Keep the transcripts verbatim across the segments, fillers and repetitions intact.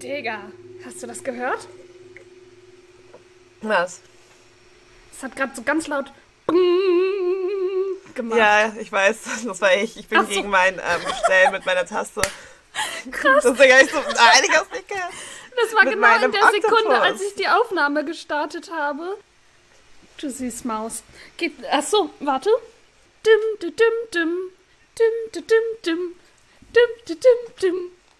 Digga, hast du das gehört? Was? Es hat gerade so ganz laut gemacht. Ja, ich weiß, das war ich. Ich bin so. gegen mein ähm, Stellen mit meiner Taste. Krass. Deswegen habe ich so, nein, ich hab's nicht gehört. Das war Mit genau in meinem der Sekunde, Oktopus. als ich die Aufnahme gestartet habe. Du süß Maus. Geht, achso, warte. Dim, dim, dim, dim. Dim, dim, dim, dim. Dim, dim, dim, dim.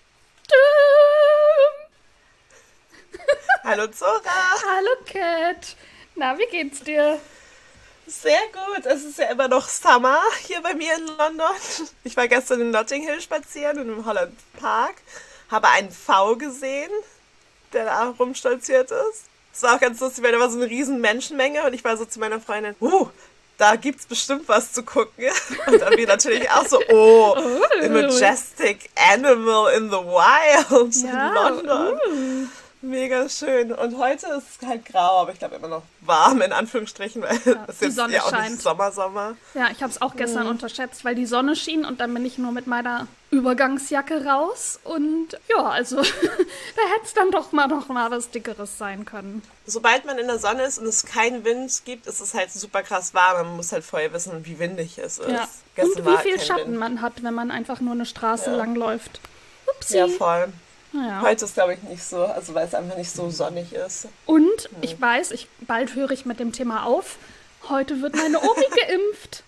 Dim. Hallo Zora. Hallo Cat. Na, wie geht's dir? Sehr gut. Es ist ja immer noch Summer hier bei mir in London. Ich war gestern in Notting Hill spazieren und im Holland Park. Habe einen V gesehen, der da rumstolziert ist. Es war auch ganz lustig, weil da war so eine riesen Menschenmenge und ich war so zu meiner Freundin, uh, da gibt's bestimmt was zu gucken. Und dann wir natürlich auch so, oh, Oh. a majestic animal in the wild Ja, in London. uh. Mega schön. Und heute ist es halt grau, aber ich glaube immer noch warm, in Anführungsstrichen, weil Ja, es die jetzt Sonne ja auch scheint. nicht Sommer, Sommer. Ja, ich habe es auch gestern unterschätzt, weil die Sonne schien und dann bin ich nur mit meiner Übergangsjacke raus. Und ja, also da hätte es dann doch mal noch mal was Dickeres sein können. Sobald man in der Sonne ist und es keinen Wind gibt, ist es halt super krass warm. Man muss halt vorher wissen, wie windig es ist. Ja. Gestern Und war wie halt viel kein Schatten Wind. man hat, wenn man einfach nur eine Straße Ja. lang läuft. Upsi. Ja, voll. Naja. Heute ist, glaube ich, nicht so, also weil es einfach nicht so sonnig ist. Und ich weiß, ich, bald höre ich mit dem Thema auf. Heute wird meine Omi geimpft.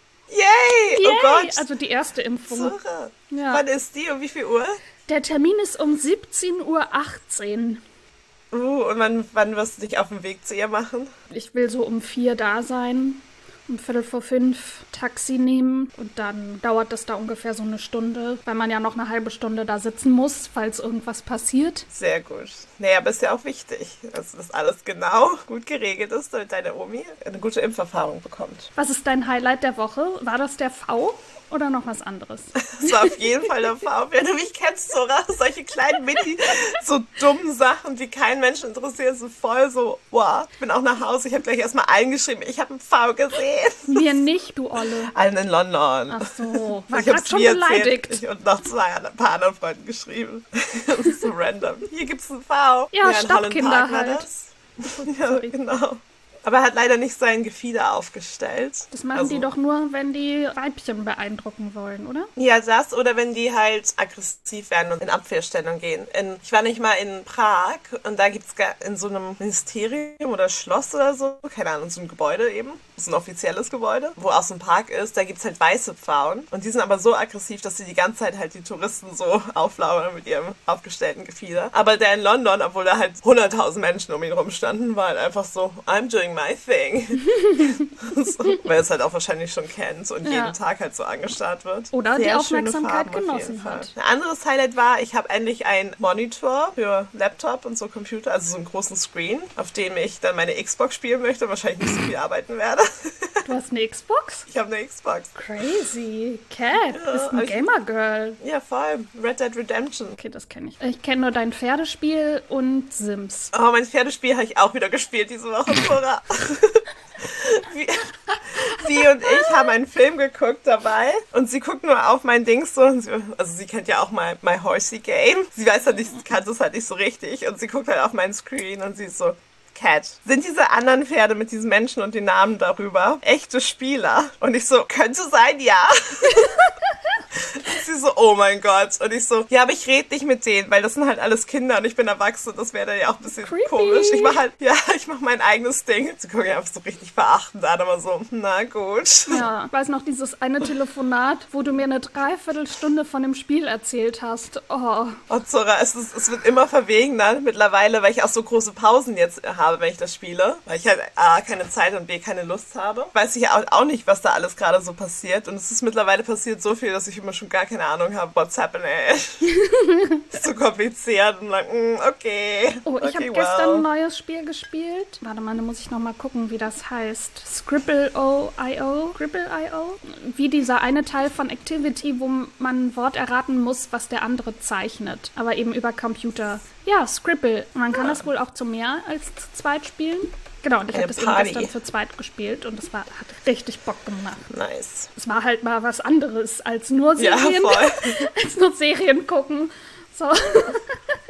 Yay! Yay! Oh Gott! Also die erste Impfung. Zora. Ja. Wann ist die? Um wie viel Uhr? Der Termin ist um siebzehn Uhr achtzehn. Uh, und wann, wann wirst du dich auf den Weg zu ihr machen? Ich will so um vier da sein, um Viertel vor fünf Taxi nehmen und dann dauert das da ungefähr so eine Stunde, weil man ja noch eine halbe Stunde da sitzen muss, falls irgendwas passiert. Sehr gut. Naja, aber ist ja auch wichtig, dass das alles genau gut geregelt ist, damit deine Omi eine gute Impferfahrung bekommt. Was ist dein Highlight der Woche? War das der V oder noch was anderes? Das war auf jeden Fall der V. Wenn du mich kennst, Zora, solche kleinen Mini, so dummen Sachen, die keinen Menschen interessieren, sind voll so, wow. Ich bin auch nach Hause, ich habe gleich erstmal eingeschrieben, ich habe einen V gesehen. Mir nicht, du Olle. Allen in London. Ach so, war Ich habe gerade es schon mir beleidigt. erzählt ich und noch zwei ein paar anderen Freunden geschrieben. Das ist so random. Hier gibt's einen V. Ja, in Stadtkinder Holland Park war halt. das. Ja, genau. Aber er hat leider nicht sein Gefieder aufgestellt. Das machen Also- die doch nur, wenn die Weibchen beeindrucken wollen, oder? Ja, das oder wenn die halt aggressiv werden und in Abwehrstellung gehen. In, ich war nicht mal in Prag und da gibt's ga- in so einem Ministerium oder Schloss oder so, keine Ahnung, so ein Gebäude eben, so ein offizielles Gebäude, wo auch so ein Park ist, da gibt's halt weiße Pfauen und die sind aber so aggressiv, dass sie die ganze Zeit halt die Touristen so auflauern mit ihrem aufgestellten Gefieder. Aber der in London, obwohl da halt hunderttausend Menschen um ihn rumstanden, war halt einfach so, I'm doing my thing. So, weil er es halt auch wahrscheinlich schon kennt und Ja. jeden Tag halt so angestarrt wird. Oder die Sehr Aufmerksamkeit schöne Farben auf jeden genossen Fall. hat. Ein anderes Highlight war, ich habe endlich einen Monitor für Laptop und so Computer, also so einen großen Screen, auf dem ich dann meine Xbox spielen möchte und wahrscheinlich nicht so viel arbeiten werde. Du hast eine Xbox? Ich habe eine Xbox. Crazy. Cat, Ja, bist aber ein ich- Gamer-Girl. Ja, voll. Red Dead Redemption. Okay, das kenne ich. Ich kenne nur dein Pferdespiel und Sims. Oh, mein Pferdespiel habe ich auch wieder gespielt diese Woche, Zora. Sie, sie und ich haben einen Film geguckt dabei und sie guckt nur auf mein Ding so, und sie, also sie kennt ja auch My, My Horsey Game. Sie weiß halt nicht, sie kann das halt nicht so richtig und sie guckt halt auf meinen Screen und sie ist so, Cat, sind diese anderen Pferde mit diesen Menschen und den Namen darüber echte Spieler? Und ich so, könnte sein, ja. Sie so, oh mein Gott. Und ich so, ja, aber ich rede nicht mit denen, weil das sind halt alles Kinder und ich bin erwachsen. Das wäre dann ja auch ein bisschen Creepy. komisch. Ich mache halt, ja, ich mache mein eigenes Ding. Sie gucken ja einfach so richtig verachtend an, aber so, na gut. Ja, ich weiß noch dieses eine Telefonat, wo du mir eine Dreiviertelstunde von dem Spiel erzählt hast. Oh, Oh, Zora, es, ist, es wird immer verwegener mittlerweile, weil ich auch so große Pausen jetzt habe, wenn ich das spiele. Weil ich halt A, keine Zeit und B, keine Lust habe. Weiß ich ja auch, auch nicht, was da alles gerade so passiert. Und es ist mittlerweile passiert so viel, dass ich immer schon gar keine Ahnung habe, what's happening. Ist so kompliziert und dann, mm, okay. oh ich okay, habe gestern ein well. neues Spiel gespielt. Warte mal, da muss ich noch mal gucken, wie das heißt. Scribble punkt io. Scribble punkt io? Wie dieser eine Teil von Activity, wo man ein Wort erraten muss, was der andere zeichnet. Aber eben über Computer. Ja, Scribble. Man kann das wohl auch zu mehr als zu zweit spielen. Genau, und ich habe Eine das eben Party. gestern zu zweit gespielt und es war, hat richtig Bock gemacht. Nice. Es war halt mal was anderes als nur Ja, Serien, voll. als nur Serien gucken. So.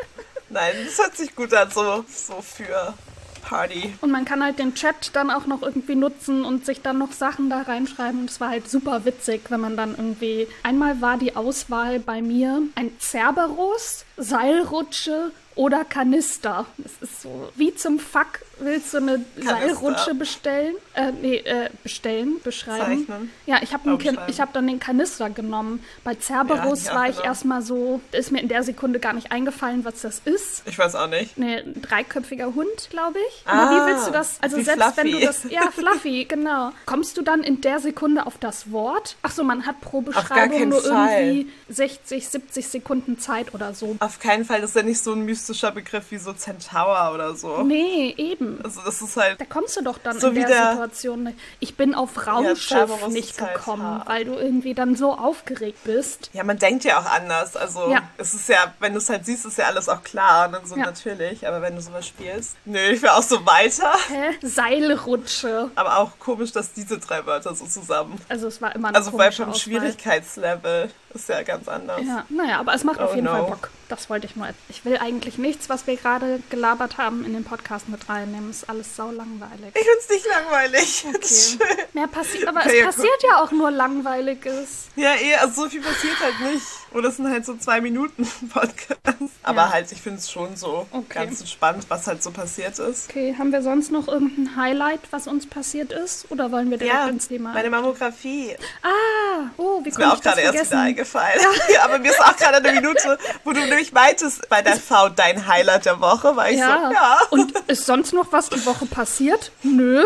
Nein, das hört sich gut an, so, so für Party. Und man kann halt den Chat dann auch noch irgendwie nutzen und sich dann noch Sachen da reinschreiben. Und es war halt super witzig, wenn man dann irgendwie... Einmal war die Auswahl bei mir ein Cerberus, Seilrutsche oder Kanister. Das ist so, wie zum Fuck willst du eine Kanister. Seilrutsche bestellen? Äh, nee, äh, bestellen, beschreiben. Zeichnen. Ja, ich habe hab dann den Kanister genommen. Bei Cerberus Ja, war ich genau. erstmal so, ist mir in der Sekunde gar nicht eingefallen, was das ist. Ich weiß auch nicht. Nee, ein dreiköpfiger Hund, glaube ich. Ah, Aber wie willst du das? Also wie selbst Fluffy. wenn du das... Ja, Fluffy, genau. Kommst du dann in der Sekunde auf das Wort? Ach so, man hat pro gar Beschreibung keinen nur Fall. irgendwie sechzig, siebzig Sekunden Zeit oder so. Auf keinen Fall, das ist ja nicht so ein mystischer Begriff wie so Centaur oder so. Nee, eben. Also das ist halt... Da kommst du doch dann So in wie der, der- Situation nicht. Ich bin auf Raumschiff Cerberus nicht ist halt gekommen, hart. weil du irgendwie dann so aufgeregt bist. Ja, man denkt ja auch anders. Also Ja. es ist ja, wenn du es halt siehst, ist ja alles auch klar und dann so Ja. natürlich. Aber wenn du sowas spielst, nö, ich wäre auch so weiter. Hä? Seilrutsche. Aber auch komisch, dass diese drei Wörter so zusammen. Also es war immer eine Also weil komische vom Auswahl. Schwierigkeitslevel ist ja ganz anders. Ja, naja, aber es macht auf Oh jeden no. Fall Bock. Das wollte ich nur. Ich will eigentlich nichts, was wir gerade gelabert haben, in den Podcast mit reinnehmen. Ist alles sau langweilig. Ich find's nicht langweilig. Das ist Okay. schön. Mehr passiert, aber Okay, es ja, passiert ja auch nur Langweiliges. Ja, eh, also so viel passiert halt nicht. Oder es sind halt so zwei Minuten Podcast. Aber Ja. halt, ich finde es schon so Okay. ganz entspannt, was halt so passiert ist. Okay, haben wir sonst noch irgendein Highlight, was uns passiert ist? Oder wollen wir direkt Ja, ins Thema? meine Mammographie. Ah, oh, wie Ist mir konnte auch ich das gerade erst wieder vergessen? eingefallen. Ja. Aber mir ist auch gerade eine Minute, wo du nämlich meintest, bei der V dein Highlight der Woche, war ich Ja. so, ja. Und ist sonst noch was die Woche passiert? Nö.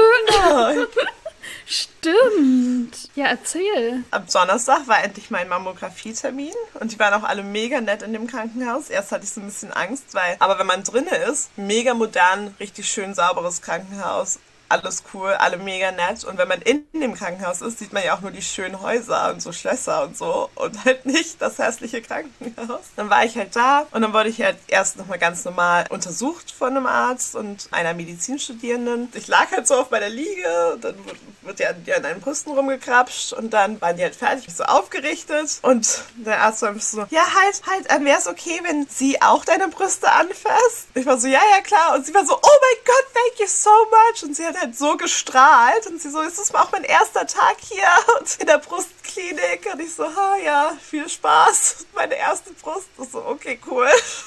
Stimmt. Ja, erzähl. Am Donnerstag war endlich mein Mammographie-Termin und die waren auch alle mega nett in dem Krankenhaus. Erst hatte ich so ein bisschen Angst, weil, aber wenn man drinne ist, mega modern, richtig schön sauberes Krankenhaus. Alles cool, alle mega nett. Und wenn man in dem Krankenhaus ist, sieht man ja auch nur die schönen Häuser und so Schlösser und so und halt nicht das hässliche Krankenhaus. Dann war ich halt da und dann wurde ich halt erst nochmal ganz normal untersucht von einem Arzt und einer Medizinstudierenden. Ich lag halt so auf meiner Liege und dann wird ja die an einem Brüsten rumgekrapscht und dann waren die halt fertig, mich so aufgerichtet und der Arzt war so, ja halt, halt, ähm, wäre es okay, wenn sie auch deine Brüste anfasst? Ich war so, ja, ja, klar. Und sie war so, oh mein Gott, thank you so much. Und sie hat halt so gestrahlt und sie so, ist das auch mein erster Tag hier und in der Brustklinik? Und ich so, ha, ja, viel Spaß. Meine erste Brust. Ich so, okay, cool.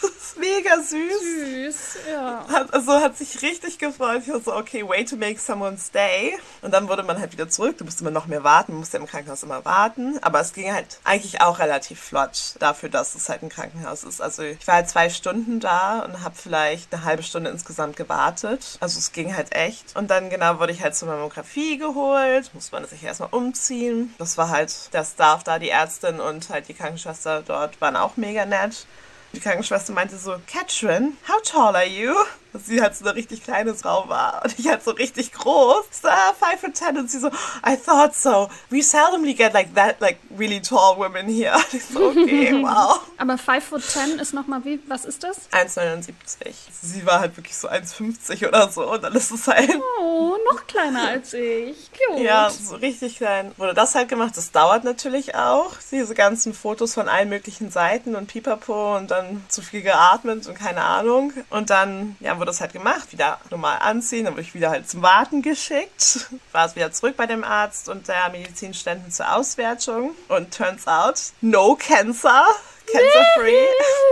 Mega süß. Süß, ja. Hat, also hat sich richtig gefreut. Ich war so, okay, way to make someone stay. Und dann wurde man halt wieder zurück. Du musst immer noch mehr warten. Man musste im Krankenhaus immer warten. Aber es ging halt eigentlich auch relativ flott dafür, dass es halt ein Krankenhaus ist. Also ich war halt zwei Stunden da und habe vielleicht eine halbe Stunde insgesamt gewartet. Also es ging halt echt. Und dann genau wurde ich halt zur Mammographie geholt. Muss man sich erstmal umziehen. Das war halt der Staff da, die Ärztin und halt die Krankenschwester dort waren auch mega nett. Die Krankenschwester meinte so, Katrin, how tall are you? Dass sie halt so eine richtig kleine Frau war und ich halt so richtig groß. So, ah, five foot ten. Und sie so, I thought so. We seldomly get like that, like really tall women here. Und ich so, okay, wow. Aber five foot ten ist nochmal wie, was ist das? eins Komma neunundsiebzig. Sie war halt wirklich so eins Komma fünfzig oder so und dann ist es halt... Oh, noch kleiner als ich. Cute. Ja, so richtig klein. Wurde das halt gemacht. Das dauert natürlich auch. Diese ganzen Fotos von allen möglichen Seiten und Pipapo und dann zu viel geatmet und keine Ahnung. Und dann, ja, wurde das halt gemacht. Wieder normal anziehen. Dann wurde ich wieder halt zum Warten geschickt. War es wieder zurück bei dem Arzt und der Medizinständen zur Auswertung. Und turns out, no cancer. Cancer-free.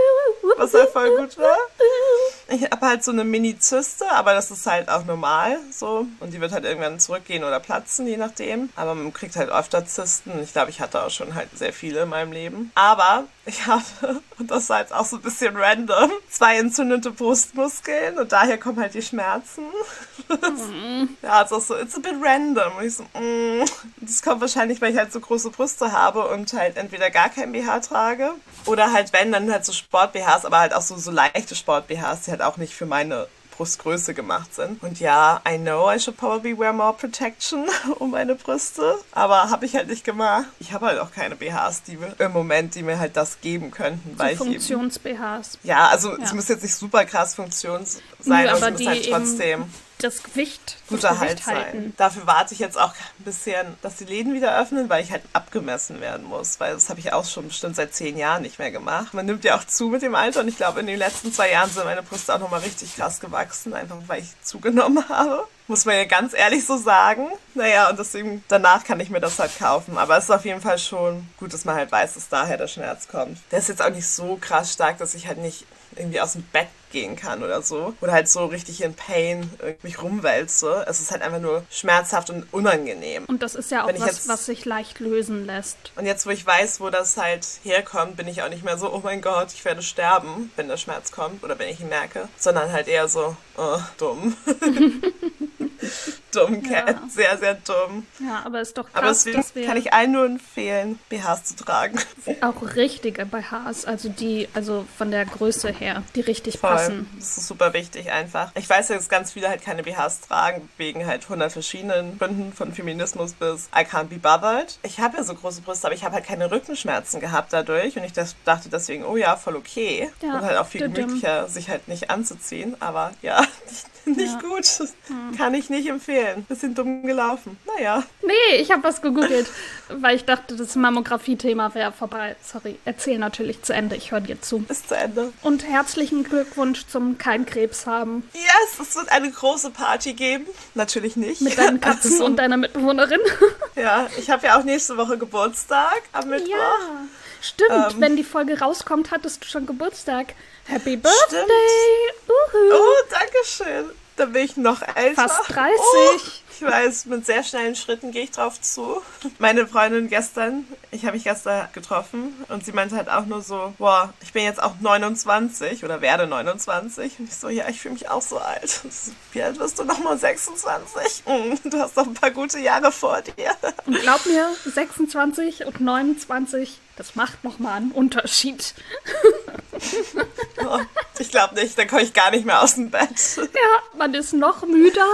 Was halt voll gut war. Ich habe halt so eine Mini-Zyste, aber das ist halt auch normal so. Und die wird halt irgendwann zurückgehen oder platzen, je nachdem. Aber man kriegt halt öfter Zysten. Ich glaube, ich hatte auch schon halt sehr viele in meinem Leben. Aber ich habe, und das war jetzt auch so ein bisschen random, zwei entzündete Brustmuskeln und daher kommen halt die Schmerzen. Mm. Ja, es ist so, it's a bit random. Und ich so, mm. Das kommt wahrscheinlich, weil ich halt so große Brüste habe und halt entweder gar kein B H trage oder halt wenn, dann halt so Sport-B Hs, aber halt auch so, so leichte Sport-B Hs, die halt auch nicht für meine Brustgröße gemacht sind. Und ja, I know I should probably wear more protection um meine Brüste, aber habe ich halt nicht gemacht. Ich habe halt auch keine B Hs, die mir im Moment, die mir halt das geben könnten. So weil Funktions-B Hs. Ich eben, ja, also Ja. es muss jetzt nicht super krass Funktions sein, Nö, aber aber es muss halt die trotzdem... das Gewicht, guter das Halt Gewicht sein. halten. Dafür warte ich jetzt auch ein bisschen, dass die Läden wieder öffnen, weil ich halt abgemessen werden muss, weil das habe ich auch schon bestimmt seit zehn Jahren nicht mehr gemacht. Man nimmt ja auch zu mit dem Alter und ich glaube, in den letzten zwei Jahren sind meine Brüste auch nochmal richtig krass gewachsen, einfach weil ich zugenommen habe. Muss man ja ganz ehrlich so sagen. Naja, und deswegen, danach kann ich mir das halt kaufen. Aber es ist auf jeden Fall schon gut, dass man halt weiß, dass daher der Schmerz kommt. Der ist jetzt auch nicht so krass stark, dass ich halt nicht irgendwie aus dem Bett gehen kann oder so. Oder halt so richtig in Pain mich rumwälze. Es ist halt einfach nur schmerzhaft und unangenehm. Und das ist ja auch Wenn ich was, jetzt- was sich leicht lösen lässt. Und jetzt, wo ich weiß, wo das halt herkommt, bin ich auch nicht mehr so, oh mein Gott, ich werde sterben, wenn der Schmerz kommt oder wenn ich ihn merke. Sondern halt eher so, oh, dumm. Dumm, Cat. Ja. Sehr, sehr dumm. Ja, aber ist doch krass, Aber deswegen dass wir kann ich allen nur empfehlen, B Hs zu tragen. auch richtige B Hs, also die, also von der Größe her, die richtig Voll. passen. Das ist super wichtig einfach. Ich weiß ja, dass ganz viele halt keine B Hs tragen, wegen halt hundert verschiedenen Gründen, von Feminismus bis I can't be bothered. Ich habe ja so große Brüste, aber ich habe halt keine Rückenschmerzen gehabt dadurch und ich das, dachte deswegen, oh ja, voll okay. Ja, und halt auch viel düdüm. gemütlicher, sich halt nicht anzuziehen, aber ja, nicht, nicht Ja. gut. Kann ich nicht empfehlen. Bisschen dumm gelaufen. Naja. Nee, ich habe was gegoogelt, weil ich dachte, das Mammographie-Thema wäre vorbei. Sorry, erzähl natürlich zu Ende, ich höre dir zu. Bis zu Ende. Und herzlichen Glückwunsch zum kein Krebs haben. Yes, es wird eine große Party geben. Natürlich nicht. Mit deinen Katzen Also, und deiner Mitbewohnerin. ja, ich habe ja auch nächste Woche Geburtstag am Mittwoch. Ja, stimmt. Ähm. Wenn die Folge rauskommt, hattest du schon Geburtstag. Happy Birthday! Uhu. Oh, danke schön. Da bin ich noch älter. Fast dreißig. Oh, ich weiß, mit sehr schnellen Schritten gehe ich drauf zu. Meine Freundin gestern, ich habe mich gestern getroffen und sie meinte halt auch nur so, boah, ich bin jetzt auch neunundzwanzig oder werde neunundzwanzig. Und ich so, ja, ich fühle mich auch so alt. So, wie alt wirst du nochmal? sechsundzwanzig? Mm, du hast noch ein paar gute Jahre vor dir. Und glaub mir, sechsundzwanzig und neunundzwanzig, das macht nochmal einen Unterschied. Oh, ich glaube nicht, dann komme ich gar nicht mehr aus dem Bett. Ja, man ist noch müder.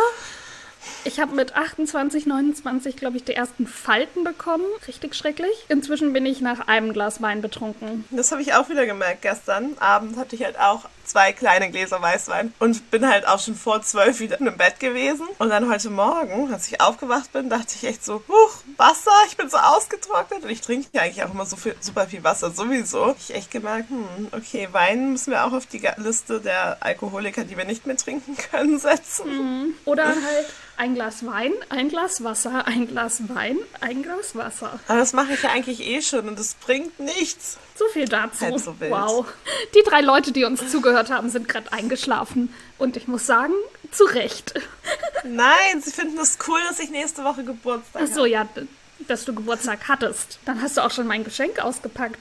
Ich habe mit achtundzwanzig, neunundzwanzig, glaube ich, die ersten Falten bekommen. Richtig schrecklich. Inzwischen bin ich nach einem Glas Wein betrunken. Das habe ich auch wieder gemerkt. Gestern Abend hatte ich halt auch zwei kleine Gläser Weißwein und bin halt auch schon vor zwölf wieder im Bett gewesen. Und dann heute Morgen, als ich aufgewacht bin, dachte ich echt so, huch, Wasser, ich bin so ausgetrocknet. Und ich trinke ja eigentlich auch immer so viel, super viel Wasser sowieso. Ich echt gemerkt, hm, okay, Wein müssen wir auch auf die Liste der Alkoholiker, die wir nicht mehr trinken können, setzen. Oder halt ein Glas Wein, ein Glas Wasser, ein Glas Wein, ein Glas Wasser. Aber das mache ich ja eigentlich eh schon und es bringt nichts. So viel dazu. Halb so wild. Wow. Die drei Leute, die uns zugehört haben, sind gerade eingeschlafen. Und ich muss sagen, zu Recht. Nein, sie finden es cool, dass ich nächste Woche Geburtstag Ach so, ja, d- dass du Geburtstag hattest. Dann hast du auch schon mein Geschenk ausgepackt.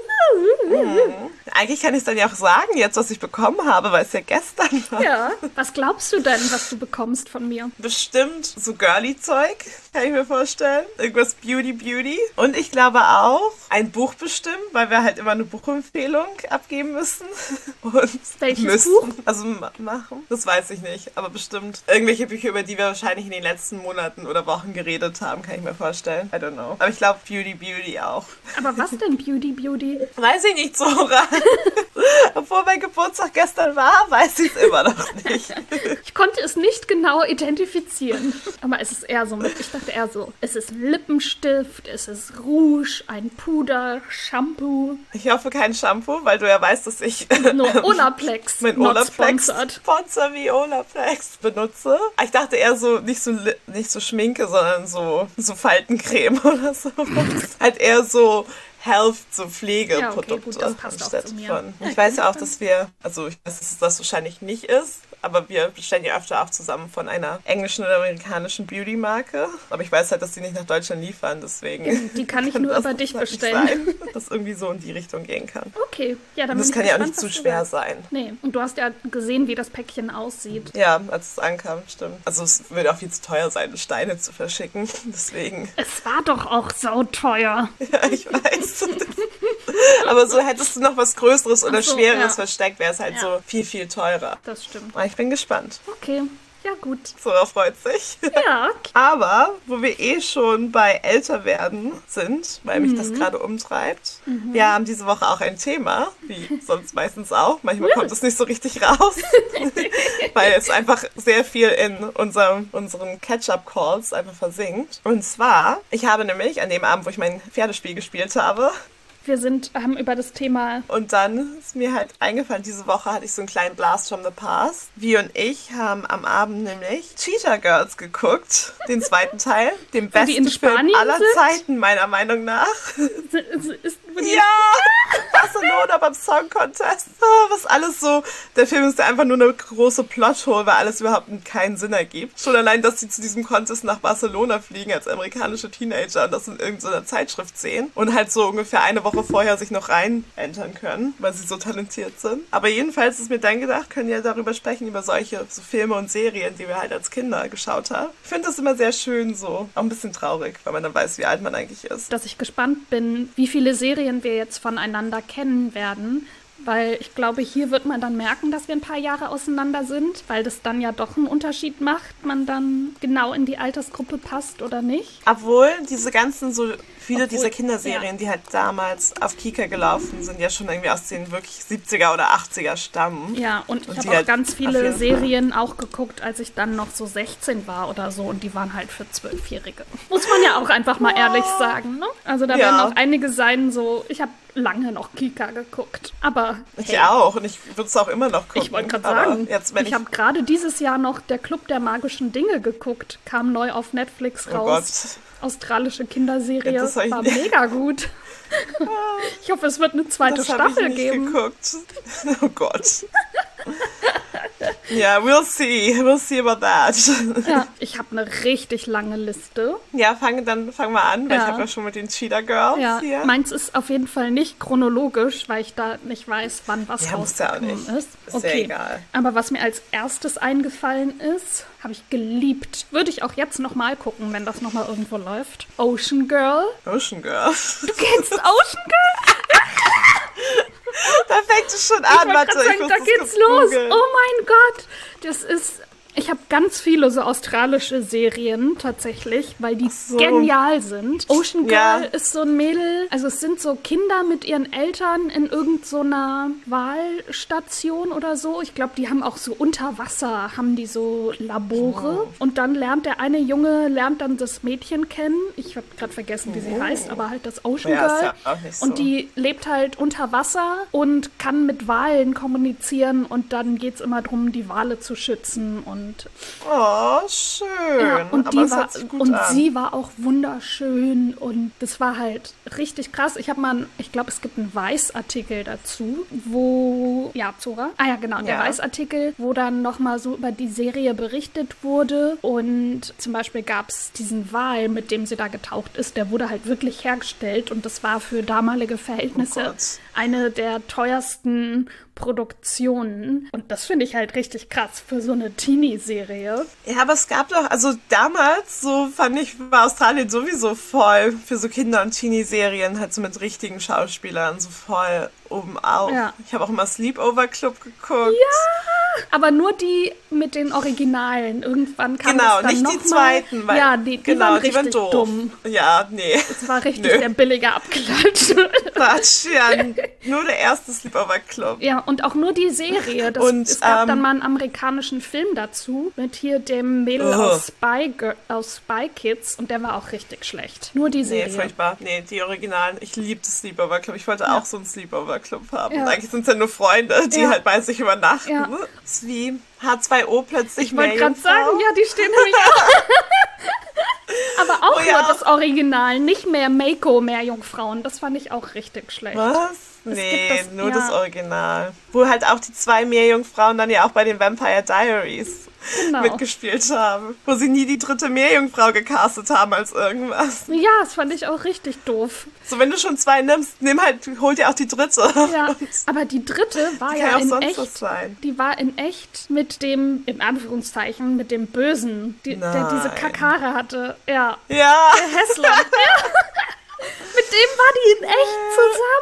habe. Eigentlich kann ich es dann ja auch sagen, jetzt, was ich bekommen habe, weil es ja gestern war. Ja. Was glaubst du denn, was du bekommst von mir? Bestimmt so Girly-Zeug, kann ich mir vorstellen. Irgendwas Beauty-Beauty. Und ich glaube auch ein Buch bestimmt, weil wir halt immer eine Buchempfehlung abgeben müssen. Und Welches müssen. Buch? Also ma- machen. Das weiß ich nicht, aber bestimmt irgendwelche Bücher, über die wir wahrscheinlich in den letzten Monaten oder Wochen geredet haben, kann ich mir vorstellen. I don't know. Aber ich glaube Beauty-Beauty auch. Aber was denn Beauty Beauty? Weiß ich nicht, Zora. Obwohl mein Geburtstag gestern war, weiß ich es immer noch nicht. Ich konnte es nicht genau identifizieren. Aber es ist eher so mit, ich dachte eher so, es ist Lippenstift, es ist Rouge, ein Puder, Shampoo, Ich hoffe kein Shampoo, weil du ja weißt, dass ich nur Olaplex, mein not Olaplex sponsored. Sponsor wie Olaplex benutze. Ich dachte eher so, nicht so Li- nicht so Schminke, sondern so, so Faltencreme oder so. Halt eher so Health, so Pflegeprodukte. Ja, okay, gut, das passt auch anstatt zu mir. von. Ja, Ich weiß ja auch, dann- dass wir, also ich weiß, dass es das wahrscheinlich nicht ist, aber wir bestellen ja öfter auch zusammen von einer englischen oder amerikanischen Beauty-Marke. Aber ich weiß halt, dass die nicht nach Deutschland liefern, deswegen. Die kann ich kann nur das über dich halt nicht bestellen. sein, dass irgendwie so in die Richtung gehen kann. Okay, ja, dann Und das bin kann ich ja auch gespannt, nicht zu was du schwer sagst. sein. Nee, und du hast ja gesehen, wie das Päckchen aussieht. Ja, als es ankam, stimmt. Also es würde auch viel zu teuer sein, Steine zu verschicken. Deswegen, Es war doch auch sauteuer. ja, ich weiß. Aber so hättest du noch was Größeres oder Ach so, Schwereres ja. versteckt, wäre es halt Ja. so viel, viel teurer. Das stimmt. Aber ich bin gespannt. Okay. Ja, gut. Zora freut sich. Ja. Aber, wo wir eh schon bei älter werden sind, weil mich mhm. das gerade umtreibt, mhm. wir haben diese Woche auch ein Thema, wie sonst meistens auch. Manchmal kommt es nicht so richtig raus, weil es einfach sehr viel in unserem, unseren Catch-up-Calls einfach versinkt. Und zwar, ich habe nämlich an dem Abend, wo ich mein Pferdespiel gespielt habe, Wir sind, haben über das Thema... Und dann ist mir halt eingefallen, diese Woche hatte ich so einen kleinen Blast from the Past. Wir und ich haben am Abend nämlich Cheetah Girls geguckt, den zweiten Teil, den besten Film aller sind? Zeiten, meiner Meinung nach. Ist, ist, ja! Barcelona beim Song Contest. Was alles so... Der Film ist ja einfach nur eine große Plothole, weil alles überhaupt keinen Sinn ergibt. Schon allein, dass sie zu diesem Contest nach Barcelona fliegen als amerikanische Teenager und das in irgendeiner Zeitschrift sehen und halt so ungefähr eine Woche vorher sich noch rein entern können, weil sie so talentiert sind. Aber jedenfalls ist mir dann gedacht, können wir darüber sprechen, über solche so Filme und Serien, die wir halt als Kinder geschaut haben. Ich finde das immer sehr schön so. Auch ein bisschen traurig, weil man dann weiß, wie alt man eigentlich ist. Dass ich gespannt bin, wie viele Serien wir jetzt voneinander kennen werden. Weil ich glaube, hier wird man dann merken, dass wir ein paar Jahre auseinander sind, weil das dann ja doch einen Unterschied macht, man dann genau in die Altersgruppe passt oder nicht. Obwohl diese ganzen so viele Obwohl, dieser Kinderserien, ja. die halt damals auf Kika gelaufen sind, ja schon irgendwie aus den wirklich siebziger oder achtziger stammen. Ja, und ich habe auch halt ganz viele Serien auch geguckt, als ich dann noch so sechzehn war oder so und die waren halt für Zwölfjährige. Muss man ja auch einfach mal ehrlich sagen, ne? Also da ja. werden auch einige sein so, ich habe lange noch Kika geguckt, aber ich hey, auch und ich würde es auch immer noch gucken. Ich wollte gerade sagen, jetzt, wenn ich, ich habe gerade dieses Jahr noch der Club der magischen Dinge geguckt, kam neu auf Netflix raus. Oh Gott. Australische Kinderserie, ja, war mega gut. Ich hoffe, es wird eine zweite das Staffel ich nicht geben. Geguckt. Oh Gott. Ja, yeah, we'll see. We'll see about that. Ja, ich habe eine richtig lange Liste. Ja, fang, dann fangen wir an, weil ja. ich habe ja schon mit den Cheetah Girls ja. hier. Meins ist auf jeden Fall nicht chronologisch, weil ich da nicht weiß, wann was ja, rausgekommen ja ist. Ist okay. ja egal. Aber was mir als erstes eingefallen ist, habe ich geliebt. Würde ich auch jetzt nochmal gucken, wenn das nochmal irgendwo läuft. Ocean Girl. Ocean Girl. Du kennst Ocean Girl? Da fängt es schon an, ich warte, sagen, ich muss da das geht's los. Googeln. Oh mein Gott. Das ist... Ich habe ganz viele so australische Serien tatsächlich, weil die so genial sind. Ocean Girl ja. ist so ein Mädel, also es sind so Kinder mit ihren Eltern in irgendeiner so Wahlstation oder so. Ich glaube, die haben auch so unter Wasser, haben die so Labore. Oh. Und dann lernt der eine Junge, lernt dann das Mädchen kennen. Ich habe gerade vergessen, wie sie oh. heißt, aber halt das Ocean ja, Girl. Ist ja auch nicht so. Und die lebt halt unter Wasser und kann mit Walen kommunizieren und dann geht es immer darum, die Wale zu schützen und oh, schön. Ja, und aber die war, und an. sie war auch wunderschön und das war halt richtig krass. Ich habe mal, ich glaube, es gibt einen Weiß-Artikel dazu, wo, ja, Zora, ah ja, genau, der ja. Weiß-Artikel, wo dann nochmal so über die Serie berichtet wurde und zum Beispiel gab es diesen Wal, mit dem sie da getaucht ist, der wurde halt wirklich hergestellt und das war für damalige Verhältnisse oh eine der teuersten Produktionen. Und das finde ich halt richtig krass für so eine Teenie-Serie. Ja, aber es gab doch, also damals, so fand ich, war Australien sowieso voll für so Kinder- und Teenie-Serien, halt so mit richtigen Schauspielern, so voll oben auf. Ja. Ich habe auch immer Sleepover Club geguckt. Ja, aber nur die mit den Originalen. Irgendwann kam genau, das dann nicht noch die zweiten. Mal. Ja, die, die genau, waren die richtig waren doof. dumm. Ja, nee. Das war richtig Nö. der billige Abklatsch. Quatsch, ja, nur der erste Sleepover Club. Ja, und auch nur die Serie. Das, und, es gab ähm, dann mal einen amerikanischen Film dazu mit hier dem Mädel uh. aus, Spy, aus Spy Kids und der war auch richtig schlecht. Nur die Serie. Nee, furchtbar. Nee, die Originalen. Ich liebte Sleepover Club. Ich wollte ja. auch so einen Sleepover Club haben. Ja. Eigentlich sind es ja nur Freunde, die ja. halt bei sich übernachten. Ja. Das ist wie H zwei O plötzlich Ich wollte gerade sagen, ja, die stehen nämlich auch. Aber auch oh, ja. nur das Original, nicht mehr Mako, mehr Jungfrauen. Das fand ich auch richtig schlecht. Was? Es nee, das, nur ja. das Original. Wo halt auch die zwei Meerjungfrauen dann ja auch bei den Vampire Diaries genau. mitgespielt haben. Wo sie nie die dritte Meerjungfrau gecastet haben als irgendwas. Ja, das fand ich auch richtig doof. So, wenn du schon zwei nimmst, nimm halt, hol dir auch die dritte. Ja, aber die dritte war die ja kann in auch sonst echt, was sein. Die war in echt mit dem, in Anführungszeichen, mit dem Bösen, die, der diese Kakare hatte. Ja. Ja. Der Hässler. Ja. Mit dem war die in echt zusammen.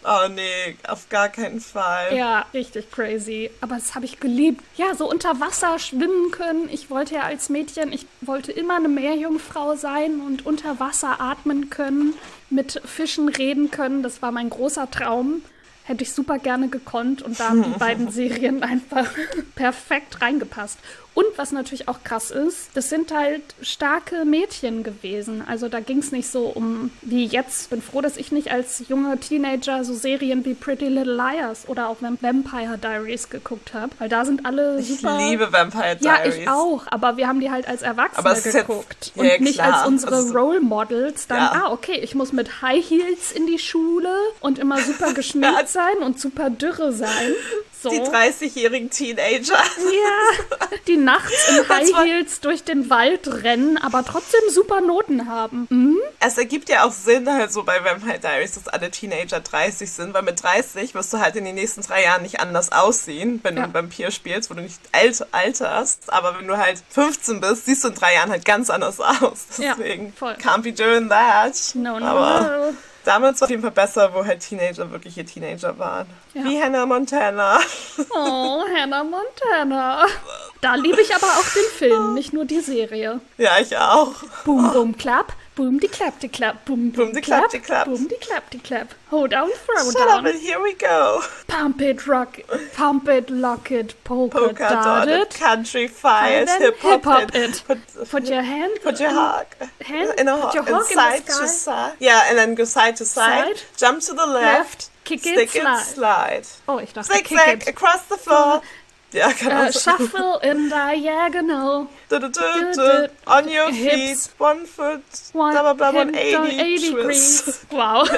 Oh nee, auf gar keinen Fall. Ja, richtig crazy. Aber das habe ich geliebt. Ja, so unter Wasser schwimmen können. Ich wollte ja als Mädchen, ich wollte immer eine Meerjungfrau sein und unter Wasser atmen können, mit Fischen reden können. Das war mein großer Traum. Hätte ich super gerne gekonnt und da haben die beiden Serien einfach perfekt reingepasst. Und was natürlich auch krass ist, das sind halt starke Mädchen gewesen. Also da ging es nicht so um, wie jetzt. Bin froh, dass ich nicht als junge Teenager so Serien wie Pretty Little Liars oder auch Vampire Diaries geguckt habe. Weil da sind alle ich super... Ich liebe Vampire Diaries. Ja, ich auch. Aber wir haben die halt als Erwachsene geguckt. Jetzt, und ja, nicht klar. als unsere also, Role Models. Dann, ja. ah, okay, ich muss mit High Heels in die Schule und immer super geschminkt ja. sein und super dürre sein. So. Die dreißigjährigen Teenager. Ja, die nachts in High Heels durch den Wald rennen, aber trotzdem super Noten haben. Mhm. Es ergibt ja auch Sinn halt so bei Vampire Diaries, dass alle Teenager dreißig sind, weil mit dreißig wirst du halt in den nächsten drei Jahren nicht anders aussehen, wenn du ja. einen Vampir spielst, wo du nicht alt, alterst. Aber wenn du halt fünfzehn bist, siehst du in drei Jahren halt ganz anders aus. Deswegen ja, voll. Can't be doing that. No, no, aber no. Damals war es auf jeden Fall besser, wo halt Teenager wirkliche Teenager waren. Ja. Wie Hannah Montana. Oh, Hannah Montana. Da liebe ich aber auch den Film, nicht nur die Serie. Ja, ich auch. Boom, boom, clap. Boom, die clap, die clap. Boom, boom, die clap, die clap. Boom, die clap, die clap. Hold down, throw Shut down. Shut up and here we go. Pump it, rock it, pump it, lock it, polka, polka dot it. Country fired, hip hop, hip-hop it. it. Put, put your hand. Put your hog. Hand. In a put hog. your hog side in the sky. to side. Yeah, and then go side to side. side. Jump to the left. left. Kick stick it, slide. it, slide. Oh, ich dachte, Zig kick zag it. across the floor. Ja, uh, shuffle in diagonal. Du, du, du, du. On your feet. One foot. One, blah, blah, blah, eighty, eighty degrees. Wow.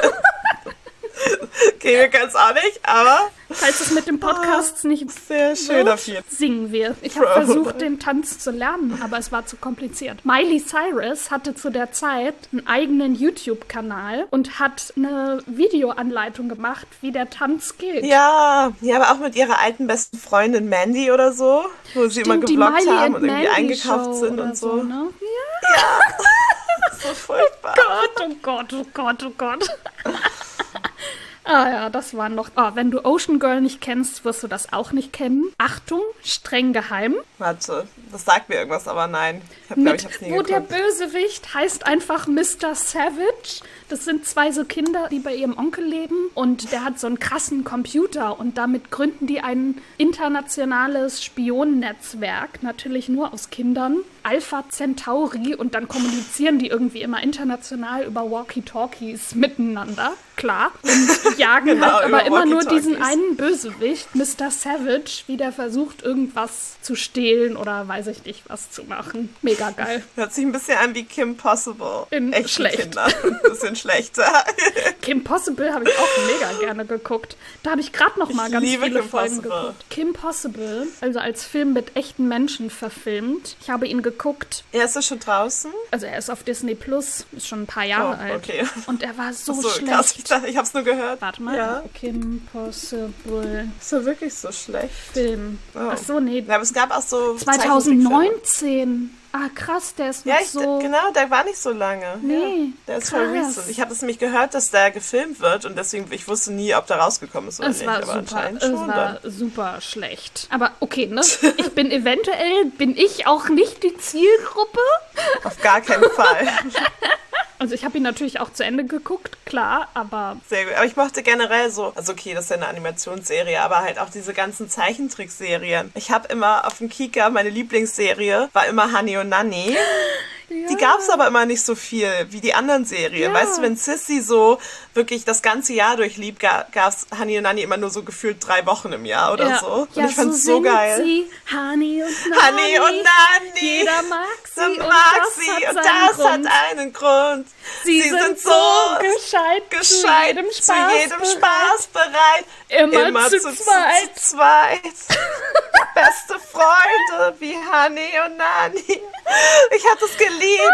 Okay, wir können es auch nicht, aber... Falls es mit dem Podcast nicht sehr schön wird, auf jeden Fall. Singen wir. Ich habe versucht, den Tanz zu lernen, aber es war zu kompliziert. Miley Cyrus hatte zu der Zeit einen eigenen YouTube-Kanal und hat eine Videoanleitung gemacht, wie der Tanz geht. Ja, ja, aber auch mit ihrer alten besten Freundin Mandy oder so, wo sie Stimmt, immer gevloggt haben und Mandy irgendwie eingekauft Show sind und so. so ne? Ja. Ja. So furchtbar. Gott, oh Gott, oh Gott, oh Gott. Ah ja, das war noch... Oh, wenn du Ocean Girl nicht kennst, wirst du das auch nicht kennen. Achtung, streng geheim. Warte, das sagt mir irgendwas, aber nein. Ich hab, glaub, ich hab's nie wo geguckt. Der Bösewicht heißt einfach Mister Savage. Das sind zwei so Kinder, die bei ihrem Onkel leben. Und der hat so einen krassen Computer. Und damit gründen die ein internationales Spionennetzwerk. Natürlich nur aus Kindern. Alpha Centauri. Und dann kommunizieren die irgendwie immer international über Walkie-Talkies miteinander. Klar. Und jagen genau, halt aber immer nur Walkie-Talkies. diesen einen Bösewicht, Mister Savage, wie der versucht, irgendwas zu stehlen oder weiß ich nicht, was zu machen. Mega geil. Hört sich ein bisschen an wie Kim Possible. In Echte schlecht. Kinder. Ein bisschen schlechter. Kim Possible habe ich auch mega gerne geguckt. Da habe ich gerade noch mal Ich ganz liebe viele Kim Folgen Possible. geguckt. Kim Possible, also als Film mit echten Menschen verfilmt. Ich habe ihn geguckt. Er ist schon draußen? Also er ist auf Disney Plus, ist schon ein paar Jahre Oh, alt. okay. Und er war so, Ach so schlecht. krass. Ich dachte, ich hab's nur gehört. Warte mal. Ja. Kim Possible Ist er wirklich so schlecht? Film. Oh. Ach so, nee. Ja, aber es gab auch so zwanzig neunzehn. Ah, krass, der ist noch Ja, ich, so... genau, der war nicht so lange. Nee, ja, der ist voll krass. recent. Ich habe es nämlich gehört, dass der gefilmt wird und deswegen, ich wusste nie, ob der rausgekommen ist oder Es nicht. war aber super, anscheinend es schon. war Dann. super schlecht. Aber okay, ne? Ich bin eventuell, bin ich auch nicht die Zielgruppe. Auf gar keinen Fall. Also ich habe ihn natürlich auch zu Ende geguckt, klar, aber... Sehr gut. Aber ich mochte generell so, also okay, das ist ja eine Animationsserie, aber halt auch diese ganzen Zeichentrickserien. Ich habe immer auf dem Kika, meine Lieblingsserie war immer Honey und Nanny. Ja. Die gab es aber immer nicht so viel wie die anderen Serien. Ja. Weißt du, wenn Sissy so wirklich das ganze Jahr durchlieb, gab es Honey und Nanny immer nur so gefühlt drei Wochen im Jahr oder ja. so. Und ja, ich fand's so so geil. Sie, Honey und Nanny. Honey und Nanny. Jeder mag sie Sie und mag das sie hat und seinen das Grund. hat einen Grund. Sie, Sie sind, sind so so gescheit, gescheit, zu jedem Spaß, zu jedem Spaß bereit. Immer, Immer zu, zu, zweit. zu zweit. Beste Freunde wie Honey und Nanny. Ich hab das geliebt.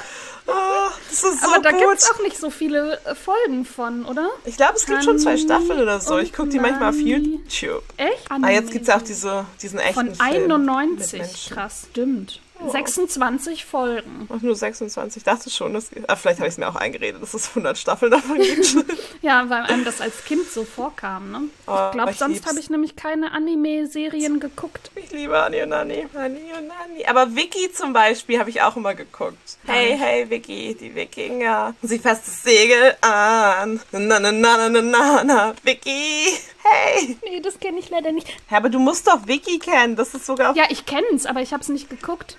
Oh, das ist so Aber da gut. gibt es auch nicht so viele äh, Folgen von, oder? Ich glaube, es gibt schon zwei Honey Staffeln oder so. Ich gucke die manchmal auf Nanny. YouTube. Echt? Ah, jetzt gibt es ja auch diese, diesen echten Von Film mit einundneunzig. Menschen. Krass, stimmt. Oh. sechsundzwanzig Folgen. Ach, nur sechsundzwanzig. Ich dachte schon, dass, ah, vielleicht habe ich es mir auch eingeredet, dass es hundert Staffeln davon gibt. Ja, weil einem das als Kind so vorkam, ne? Oh, ich glaube, ich sonst lieb's. habe ich nämlich keine Anime-Serien geguckt. Ich liebe Annie und Nanny. Annie und Nanny. Aber Vicky zum Beispiel habe ich auch immer geguckt. Hey, hey, Vicky, die Wikinger. Sie fasst das Segel an. Na, na, na, na, na, na, na. Vicky, hey. Nee, das kenne ich leider nicht. Ja, aber du musst doch Vicky kennen. Das ist sogar... Ja, ich kenne es, aber ich habe es nicht geguckt.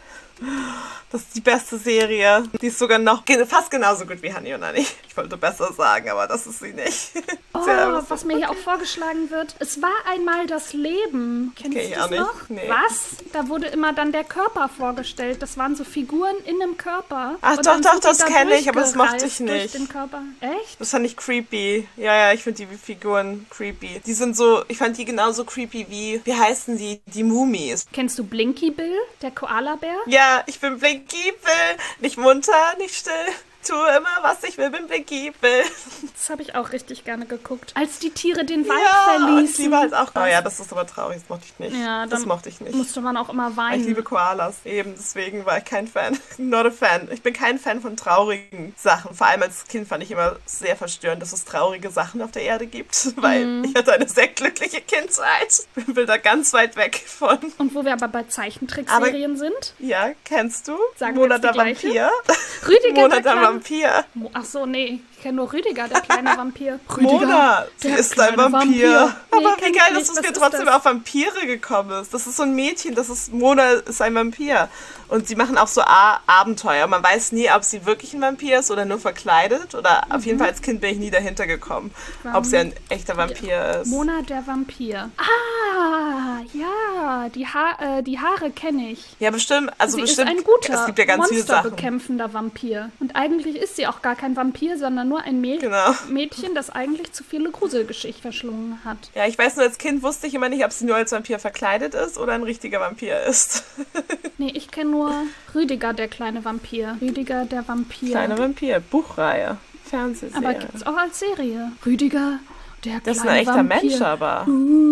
Das ist die beste Serie. Die ist sogar noch ge- fast genauso gut wie Honey und Nanny. Ich wollte besser sagen, aber das ist sie nicht. Oh, Tja, was mir hier auch vorgeschlagen wird. Es war einmal das Leben. Kennst Kenn du ich das auch nicht. noch? Nee. Was? Da wurde immer dann der Körper vorgestellt. Das waren so Figuren in einem Körper. Ach, Und doch, dann doch, sind die das da kenn ich, aber das mochte ich durchgereist durch nicht. den Körper. Echt? Das fand ich creepy. Ja, ja, ich finde die Figuren creepy. Die sind so, ich fand die genauso creepy wie, wie heißen die? Die Mumis. Kennst du Blinky Bill, der Koalabär? Ja, ich bin Blinky Bill. Nicht munter, nicht still. Tue immer, was ich will, bin Blinky Bill. Das habe ich auch richtig gerne geguckt. Als die Tiere den Wald Ja, ich verließen. liebe halt auch. Oh ja, das ist aber traurig, das mochte ich nicht. Ja, das dann mochte ich nicht. musste man auch immer Aber weinen. ich liebe Koalas, eben, deswegen war ich kein Fan. Not a fan. Ich bin kein Fan von traurigen Sachen. Vor allem als Kind fand ich immer sehr verstörend, dass es traurige Sachen auf der Erde gibt, weil Mhm. ich hatte eine sehr glückliche Kindheit. Ich bin da ganz weit weg von. Und wo wir aber bei Zeichentrickserien sind. Ja, kennst du? Sagen wir Monat jetzt der die gleiche? Vampir. Rüdiger, Monat der der kleine... Vampir. Mo- Ach so, nee. Ich kenne nur Rüdiger, der kleine Vampir. Rüdiger, Mona, sie der ist ein kleine Vampir. Vampir. Nee, Aber kenn wie ich geil nicht. ist es, Was dass wir ist trotzdem das? auf Vampire gekommen ist. Das ist so ein Mädchen, das ist, Mona ist ein Vampir. Und sie machen auch so A- Abenteuer. Man weiß nie, ob sie wirklich ein Vampir ist oder nur verkleidet. Oder auf jeden Fall als Kind bin ich nie dahinter gekommen, ob sie ein echter Vampir ist. Mona der Vampir. Ah, ja, die, ha äh, die Haare kenne ich. Ja, bestimmt. Also sie bestimmt. ist ein guter, es gibt ja ganz viele Sachen. monsterbekämpfender Vampir. Und eigentlich ist sie auch gar kein Vampir, sondern nur ein Mäd Genau. Mädchen, das eigentlich zu viele Gruselgeschichten verschlungen hat. Ja, ich weiß nur, als Kind wusste ich immer nicht, ob sie nur als Vampir verkleidet ist oder ein richtiger Vampir ist. Nee, ich kenne nur Rüdiger, der kleine Vampir. Rüdiger, der Vampir. Kleiner Vampir, Buchreihe, Fernsehserie. Aber gibt's auch als Serie. Rüdiger, der Das ist kleine ein echter Vampir. Mensch, aber.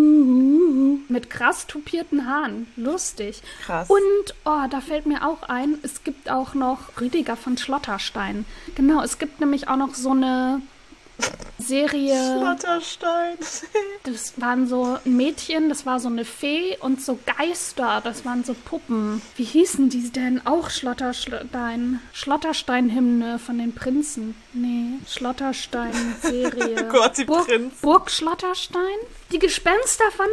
Mit krass tupierten Haaren. Lustig. Krass. Und, oh, da fällt mir auch ein, es gibt auch noch Rüdiger von Schlotterstein. Genau, es gibt nämlich auch noch so eine Serie. Schlotterstein. Das waren so ein Mädchen, das war so eine Fee und so Geister, das waren so Puppen. Wie hießen die denn? Auch Schlotterstein. Schlotterstein-Hymne von den Prinzen. Nee, Schlotterstein-Serie. Oh Gott, die Burg, Prinzen. Burg Schlotterstein? Die Gespenster von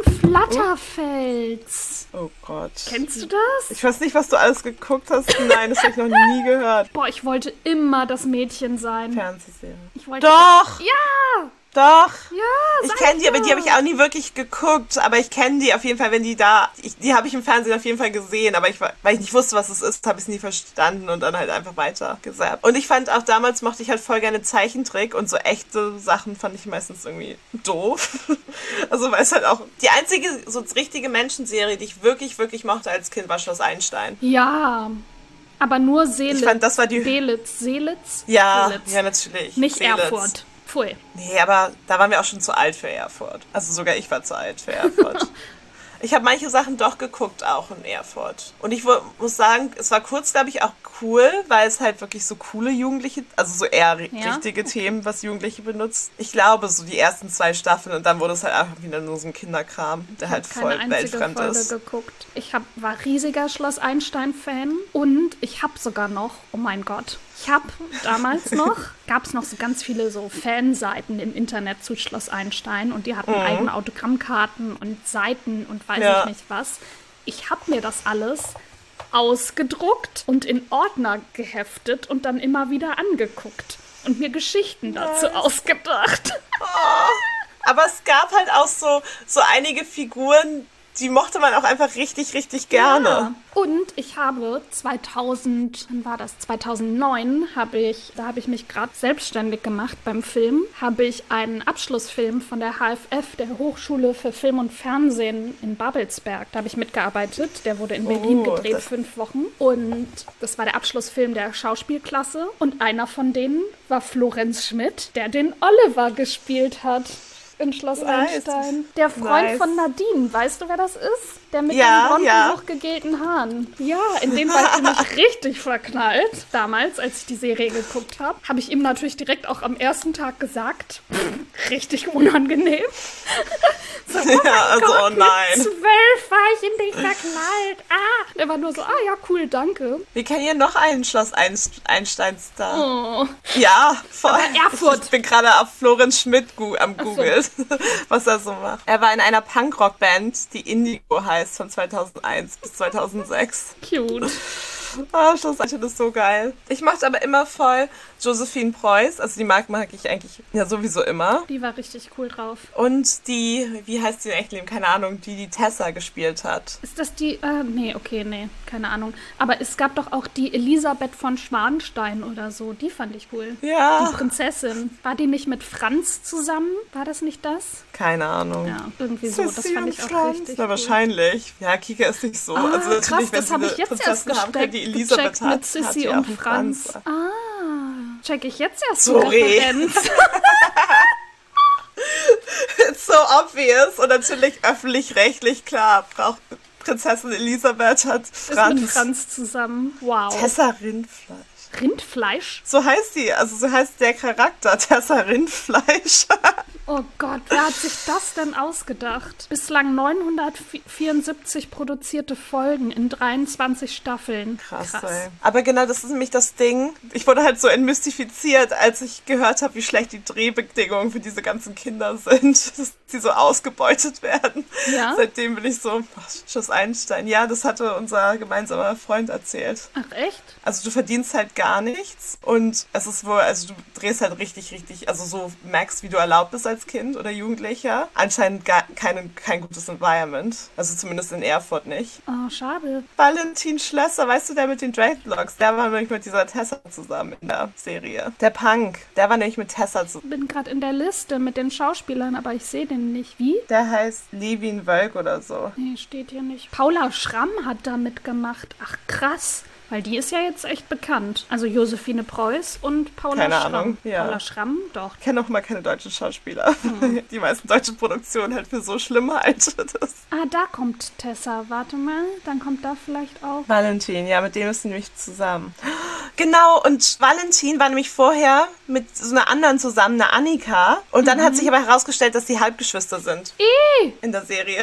Flatterfels. Oh Gott. Kennst du das? Ich weiß nicht, was du alles geguckt hast. Nein, das habe ich noch nie gehört. Boah, ich wollte immer das Mädchen sein. Fernsehserie. Ich wollte Doch! Ja! Doch! Ja, Ich sag kenne die, aber die doch. habe ich auch nie wirklich geguckt. Aber ich kenne die auf jeden Fall, wenn die da... Ich, die habe ich im Fernsehen auf jeden Fall gesehen. Aber ich, weil ich nicht wusste, was es ist, habe ich es nie verstanden und dann halt einfach weiter gesagt. Und ich fand auch damals, mochte ich halt voll gerne Zeichentrick. Und so echte Sachen fand ich meistens irgendwie doof. Also weil es halt auch... Die einzige so richtige Menschenserie, die ich wirklich, wirklich mochte als Kind, war Schloss Einstein. Ja, aber nur Seelitz. Ich fand, das war die... Belitz. Seelitz? Ja, Seelitz. ja, natürlich. Nicht Seelitz. Erfurt. Pfui. Nee, aber da waren wir auch schon zu alt für Erfurt. Also sogar ich war zu alt für Erfurt. Ich habe manche Sachen doch geguckt, auch in Erfurt. Und ich wo, muss sagen, es war kurz, glaube ich, auch cool, weil es halt wirklich so coole Jugendliche, also so eher ri- Ja? richtige Themen, was Jugendliche benutzt. Ich glaube, so die ersten zwei Staffeln und dann wurde es halt einfach wieder nur so ein Kinderkram, der halt Keine voll einzige weltfremd Folge ist. geguckt. Ich hab, war riesiger Schloss Einstein-Fan und ich habe sogar noch, oh mein Gott, ich habe damals noch, gab es noch so ganz viele so Fanseiten im Internet zu Schloss Einstein und die hatten Mhm. eigene Autogrammkarten und Seiten und weiß Ja. ich nicht was. Ich habe mir das alles ausgedruckt und in Ordner geheftet und dann immer wieder angeguckt und mir Geschichten dazu Nice. ausgedacht. Aber es gab halt auch so, so einige Figuren, die mochte man auch einfach richtig, richtig gerne. Ja. Und ich habe zweitausend, wann war das? zweitausendneun habe ich, da habe ich mich gerade selbstständig gemacht beim Film, habe ich einen Abschlussfilm von der H F F, der Hochschule für Film und Fernsehen in Babelsberg. Da habe ich mitgearbeitet. Der wurde in Berlin Oh, gedreht, das- fünf Wochen. Und das war der Abschlussfilm der Schauspielklasse. Und einer von denen war Florenz Schmidt, der den Oliver gespielt hat. in Schloss Nice. Einstein. Der Freund Nice. von Nadine, weißt du, wer das ist? Der mit Ja, den blonden, ja. hochgegelten Haaren. Ja, in dem war ich nämlich richtig verknallt. Damals, als ich die Serie geguckt habe, habe ich ihm natürlich direkt auch am ersten Tag gesagt. Pff, richtig unangenehm. So, oh Ja, also, Gott, oh nein. Mit zwölf war ich in dich verknallt. Ah, der war nur so, ah ja, cool, danke. Wir kennen hier noch einen Schloss Einstein-Star. Oh. Ja, voll. Aber Erfurt. Ich bin gerade auf Florenz Schmidt gu- am Googeln, was er so macht. Er war in einer Punkrock-Band, die Indigo heißt, von zweitausendeins bis zweitausendsechs. Cute. Oh, Schloss Einstein ist so geil. Ich mochte aber immer voll Josephine Preuß, also die mag, mag ich eigentlich ja sowieso immer. Die war richtig cool drauf. Und die, wie heißt die in echt Leben? Keine Ahnung, die die Tessa gespielt hat. Ist das die, äh, nee, okay, nee, keine Ahnung. Aber es gab doch auch die Elisabeth von Schwanstein oder so, die fand ich cool. Ja. Die Prinzessin. War die nicht mit Franz zusammen? War das nicht das? Keine Ahnung. Ja, irgendwie so, das Sissi fand und ich auch Franz? richtig Na, cool. wahrscheinlich. Ja, Kika ist nicht so. Ah, also natürlich, krass, wenn das sie habe eine ich jetzt erst Prinzessin haben können, die gesteckt, Elisabeth gecheckt hat, mit hat Sissi die und auch einen Franz. Franz. Ah, check ich jetzt erst die Sorry. Referenz. It's so obvious. Und natürlich öffentlich-rechtlich, klar, braucht Prinzessin Elisabeth hat Ist Franz. mit Franz zusammen. Wow. Tessa Rindfleisch. Rindfleisch? So heißt die, also so heißt der Charakter, Tessa Rindfleisch. Oh Gott, wer hat sich das denn ausgedacht? Bislang neunhundertvierundsiebzig produzierte Folgen in dreiundzwanzig Staffeln. Krass, ey. Aber genau, das ist nämlich das Ding. Ich wurde halt so entmystifiziert, als ich gehört habe, wie schlecht die Drehbedingungen für diese ganzen Kinder sind, dass sie so ausgebeutet werden. Ja? Seitdem bin ich so, ach, Schloss Einstein. Ja, das hatte unser gemeinsamer Freund erzählt. Ach echt? Also du verdienst halt gar nichts und es ist wohl, also du drehst halt richtig, richtig, also so merkst, wie du erlaubt bist als Kind oder Jugendlicher. Anscheinend gar keine, kein gutes Environment. Also zumindest in Erfurt nicht. Oh, schade. Valentin Schlösser, weißt du, der mit den Dreadlocks, der war nämlich mit dieser Tessa zusammen in der Serie. Der Punk, der war nämlich mit Tessa zusammen. Bin gerade in der Liste mit den Schauspielern, aber ich sehe den nicht. Wie? Der heißt Levin Wölk oder so. Nee, steht hier nicht. Paula Schramm hat da mitgemacht. Ach, krass. Weil die ist ja jetzt echt bekannt. Also Josephine Preuß und Paula Keine Schramm. Ahnung, ja. Paula Schramm, doch. Ich kenne auch mal keine deutschen Schauspieler. Hm. Die meisten deutschen Produktionen halt für so schlimme halt. Das Ah, da kommt Tessa. Warte mal, dann kommt da vielleicht auch. Valentin, ja, mit dem ist sie nämlich zusammen. Genau, und Valentin war nämlich vorher mit so einer anderen zusammen, einer Annika. Und dann Mhm. hat sich aber herausgestellt, dass sie Halbgeschwister sind. Eh! In der Serie.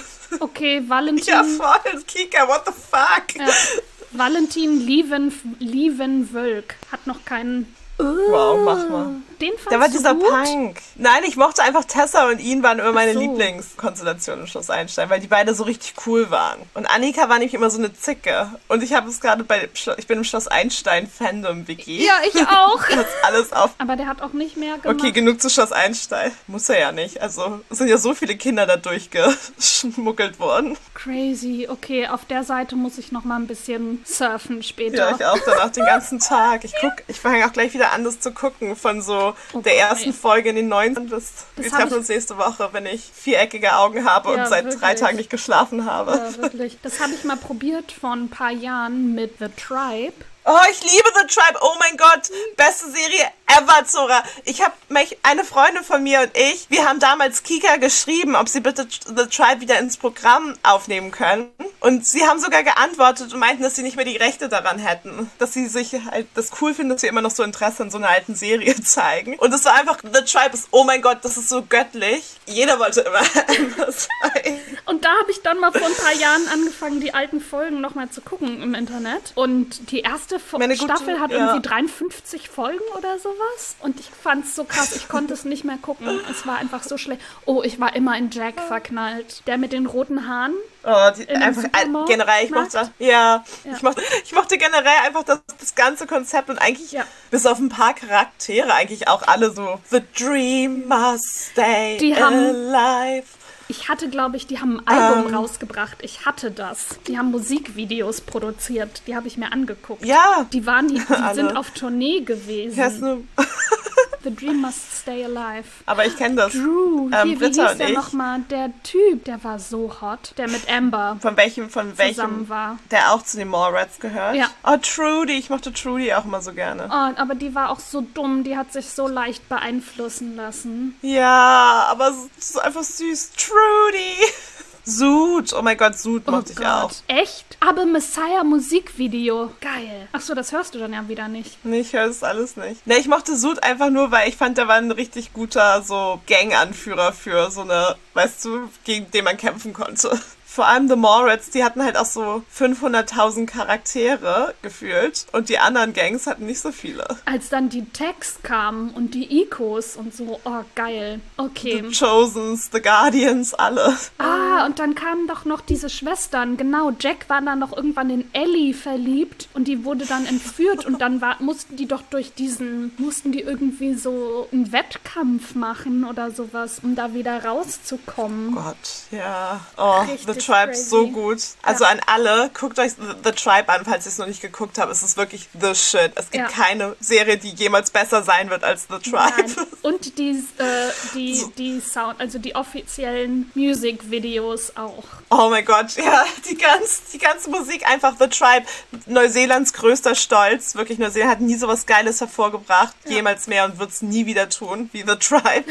Okay, Valentin. Ja, voll. Kika, what the fuck? Ja. Valentin Lieven, Lievenwölk hat noch keinen. Wow, mach mal. Den fandst Der war du dieser gut? Punk. Nein, ich mochte einfach Tessa und ihn waren immer meine Ach so. Lieblingskonstellationen im Schloss Einstein, weil die beide so richtig cool waren. Und Annika war nämlich immer so eine Zicke. Und ich habe es gerade bei, Schlo- ich bin im Schloss Einstein Fandom-W G. Ja, ich auch. Das alles auf. Aber der hat auch nicht mehr gemacht. Okay, genug zu Schloss Einstein. Muss er ja nicht. Also, es sind ja so viele Kinder da durchgeschmuggelt worden. Crazy. Okay, auf der Seite muss ich noch mal ein bisschen surfen später. Ja, ich auch danach den ganzen Tag. Ich guck, ich fange auch gleich wieder an, das zu gucken. Von so Oh der Gott, ersten ey. Folge in den neunzehn bis Das wir hab treffen ich- uns nächste Woche, wenn ich viereckige Augen habe Ja, und seit wirklich. drei Tagen nicht geschlafen habe. Ja, wirklich. Das habe ich mal probiert vor ein paar Jahren mit The Tribe. Oh, ich liebe The Tribe. Oh mein Gott. Beste Serie ever, Zora. Ich habe mich, eine Freundin von mir und ich, wir haben damals Kika geschrieben, ob sie bitte The Tribe wieder ins Programm aufnehmen können. Und sie haben sogar geantwortet und meinten, dass sie nicht mehr die Rechte daran hätten. Dass sie sich halt das cool finden, dass wir immer noch so Interesse an so einer alten Serie zeigen. Und es war einfach, The Tribe ist, oh mein Gott, das ist so göttlich. Jeder wollte immer Amber sein. Und da habe ich dann mal vor ein paar Jahren angefangen, die alten Folgen noch mal zu gucken im Internet. Und die erste Fo- Meine gute- Staffel hat ja. irgendwie dreiundfünfzig Folgen oder sowas. Und ich fand es so krass, ich konnte es nicht mehr gucken. Es war einfach so schlecht. Oh, ich war immer in Jack verknallt. Der mit den roten Haaren. Oh, die, In dem einfach äh, Supermarkt? generell, ich mochte, ja, Ja. Ich, mochte, ich mochte generell einfach das, das ganze Konzept und eigentlich, Ja. bis auf ein paar Charaktere, eigentlich auch alle so, The Dream must stay Die haben- alive. Ich hatte, glaube ich, die haben ein Album Ähm. rausgebracht. Ich hatte das. Die haben Musikvideos produziert. Die habe ich mir angeguckt. Ja, Die waren, die, die Alle. sind auf Tournee gewesen. hier ist eine, The Dream Must Stay Alive. Aber ich kenne das. Drew, ähm, hier, Britta wie hieß und der ich. nochmal? Der Typ, der war so hot, der mit Amber Von welchem, von welchem, zusammen war. der auch zu den Mallrats gehört? Ja. Oh, Trudy, ich mochte Trudy auch immer so gerne. Oh, aber die war auch so dumm, die hat sich so leicht beeinflussen lassen. Ja, aber es ist einfach süß. Trudy. Zoot, oh mein Gott, Zoot Oh mochte ich Gott. auch. Echt? Aber Messiah Musikvideo. Geil. Achso, das hörst du dann ja wieder nicht. Nee, ich höre das alles nicht. Ne, ich mochte Zoot einfach nur, weil ich fand, der war ein richtig guter so Gang-Anführer für so eine, weißt du, gegen den man kämpfen konnte. Vor allem The Mallrats, die hatten halt auch so fünfhunderttausend Charaktere gefühlt und die anderen Gangs hatten nicht so viele. Als dann die Tags kamen und die Ecos und so, oh geil. Okay. The Chosens, The Guardians, alle. Ah, und dann kamen doch noch diese Schwestern. Genau, Jack war dann noch irgendwann in Ellie verliebt und die wurde dann entführt und dann war, mussten die doch durch diesen, mussten die irgendwie so einen Wettkampf machen oder sowas, um da wieder rauszukommen. Gott, ja. Oh, Richtig The Tribe crazy. so gut. Also Ja. an alle, guckt euch The, The Tribe an, falls ihr es noch nicht geguckt habt. Es ist wirklich the shit. Es gibt Ja. keine Serie, die jemals besser sein wird als The Tribe. Nein. Und die, äh, die, So. die Sound, also die offiziellen Musikvideos auch. Oh mein Gott, ja, die, ganz, die ganze Musik, einfach The Tribe. Neuseelands größter Stolz. Wirklich, Neuseeland hat nie sowas Geiles hervorgebracht. Ja. Jemals mehr und wird es nie wieder tun, wie The Tribe.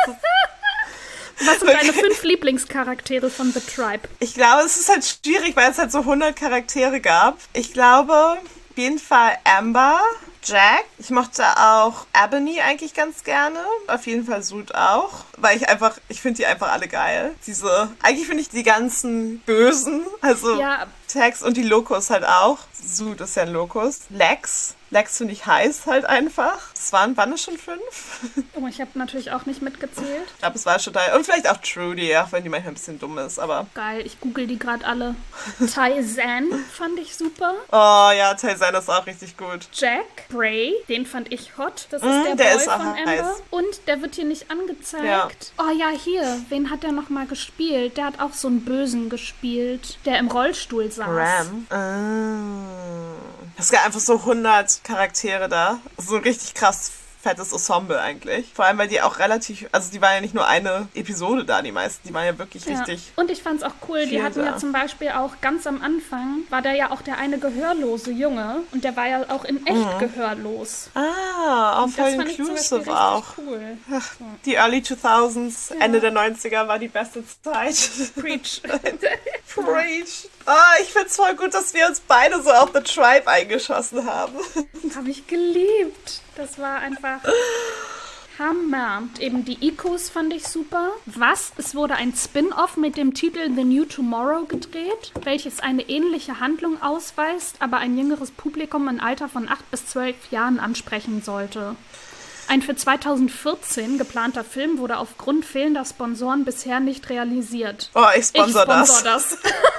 Was sind deine fünf Lieblingscharaktere von The Tribe? Ich glaube, es ist halt schwierig, weil es halt so hundert Charaktere gab. Ich glaube, auf jeden Fall Amber, Jack. Ich mochte auch Ebony eigentlich ganz gerne. Auf jeden Fall Zoot auch. Weil ich einfach, ich finde die einfach alle geil. Diese, eigentlich finde ich die ganzen Bösen, also Ja. Tex und die Locus halt auch. Zoot ist ja ein Locus. Lex. Lex finde ich heiß halt einfach. Das waren, waren es schon fünf? Oh, ich habe natürlich auch nicht mitgezählt. Ich glaube, es war schon drei. Und vielleicht auch Trudy, auch wenn die manchmal ein bisschen dumm ist, aber... Geil, ich google die gerade alle. Taizan fand ich super. Oh ja, Taizan ist auch richtig gut. Jack, Bray, den fand ich hot. Das ist Mm, der, der Boy ist auch von Amber. heiß. Und der wird hier nicht angezeigt. Ja. Oh ja, hier. Wen hat der nochmal gespielt? Der hat auch so einen Bösen gespielt, der im Rollstuhl saß. Ram. Ah. Es gab einfach so hundert Charaktere da. So ein richtig krass fettes Ensemble eigentlich. Vor allem, weil die auch relativ, also die waren ja nicht nur eine Episode da, die meisten. Die waren ja wirklich Ja. richtig... Und ich fand's auch cool, die viel hatten ja da. zum Beispiel auch ganz am Anfang, war der ja auch der eine gehörlose Junge und der war ja auch in echt gehörlos. Ah, auch Und voll das fand ich zum Beispiel inclusive richtig auch. cool. Die Early zweitausends, Ende der neunziger war die beste Zeit. Preach. Preach. Ah, ich find's voll gut, dass wir uns beide so auf The Tribe eingeschossen haben. Habe ich geliebt. Das war einfach Hammer. Und eben die Ecos fand ich super. Was? Es wurde ein Spin-off mit dem Titel The New Tomorrow gedreht, welches eine ähnliche Handlung ausweist, aber ein jüngeres Publikum im Alter von acht bis zwölf Jahren ansprechen sollte. Ein für zweitausendvierzehn geplanter Film wurde aufgrund fehlender Sponsoren bisher nicht realisiert. Oh, ich sponsor, ich sponsor das. das.